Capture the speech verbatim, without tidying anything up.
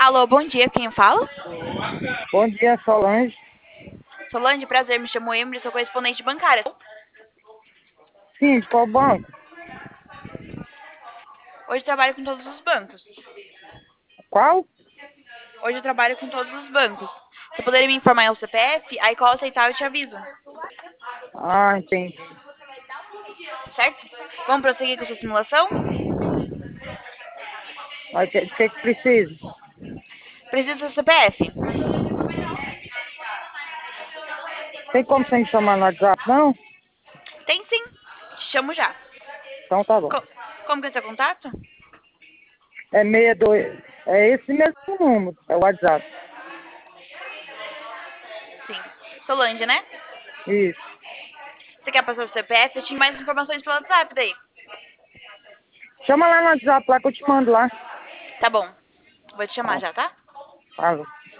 Alô, bom dia, quem fala? Bom dia, Solange. Solange, prazer, me chamo Emily, sou correspondente bancária. Sim, de qual banco? Hoje eu trabalho com todos os bancos. Qual? Hoje eu trabalho com todos os bancos. Você poderia me informar o C P F? Aí qual aceitar eu te aviso. Ah, entendi. Certo? Vamos prosseguir com a sua simulação? Mas o que, que que precisa? Precisa do seu C P F? Tem como você me chamar no WhatsApp, não? Tem sim. Te chamo já. Então tá bom. Co- como que é seu contato? É sessenta e dois. É esse mesmo número. É o WhatsApp. Sim. Solange, né? Isso. Você quer passar o C P F? Eu tinha mais informações pelo WhatsApp daí. Chama lá no WhatsApp lá que eu te mando lá. Tá bom. Vou te chamar Tá. já, tá? Tá.